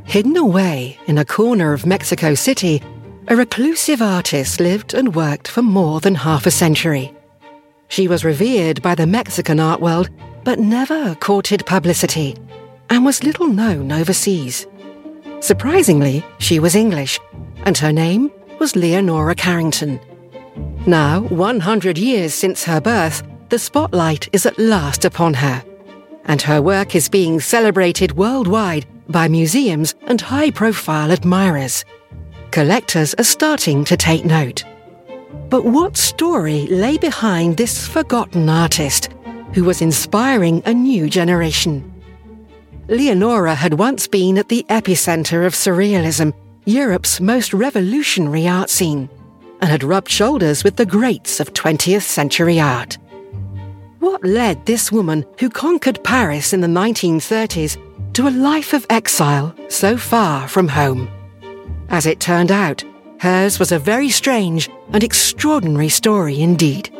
Hidden away in a corner of Mexico City, a reclusive artist lived and worked for more than half a century. She was revered by the Mexican art world, but never courted publicity, and was little known overseas. Surprisingly, she was English, and her name was Leonora Carrington. Now, 100 years since her birth, the spotlight is at last upon her, and her work is being celebrated worldwide by museums and high-profile admirers. Collectors are starting to take note. But what story lay behind this forgotten artist who was inspiring a new generation? Leonora had once been at the epicenter of Surrealism, Europe's most revolutionary art scene, and had rubbed shoulders with the greats of 20th century art. What led this woman, who conquered Paris in the 1930s, to a life of exile so far from home? As it turned out, hers was a very strange and extraordinary story indeed.